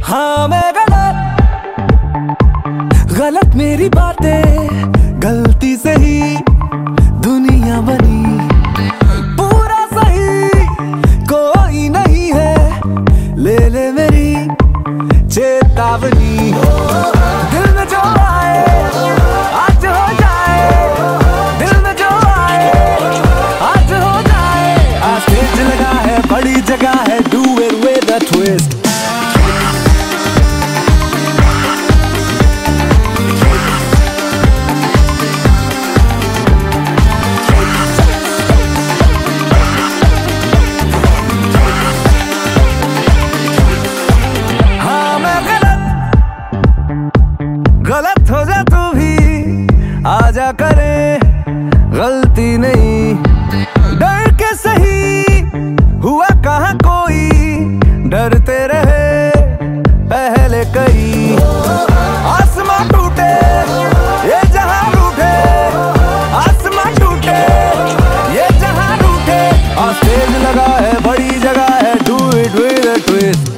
हाँ मैं गलत मेरी बातें गलती से ही दुनिया बनी। पूरा सही कोई नहीं है, ले ले मेरी चेतावनी। दिल में जो आए आज हो जाए, दिल में जो आए आज हो जाए। आज स्टेज लगा है, बड़ी जगह है, do it with a twist। गलत हो जा तू भी, आजा करे गलती नहीं। डर के सही हुआ कहाँ कोई, डरते रहे पहले कई। आसमां टूटे ये जहां रूठे, आसमां टूटे ये जहां रूठे। और स्टेज लगा है, बड़ी जगह है, do it with a twist।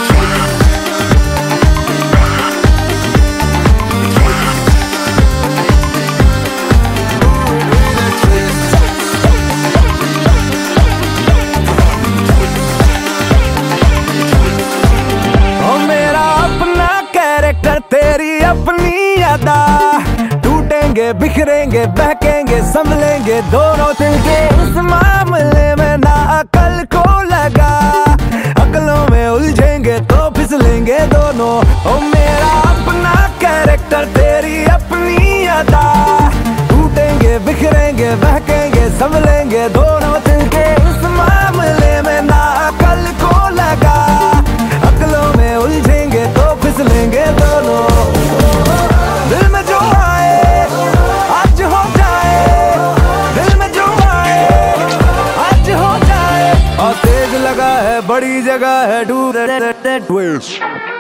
तेरी अपनी अदा, टूटेंगे बिखरेंगे बहकेंगे संभलेंगे दोनों दिल के। इस मामले में ना अकल को लगा, अकलों में उलझेंगे तो फिसलेंगे दोनों। ओ मेरा अपना कैरेक्टर तेरी अपनी अदा, टूटेंगे बिखरेंगे बहकेंगे संभलेंगे दोनों दिल के। इस मामले में ना अकल को लगा, अकलों में उलझेंगे तो फिसलेंगे दोनों। दिल में जो आए आज हो जाए, दिल में जो आए आज हो जाए। और तेज लगा है, बड़ी जगह है, do that twist।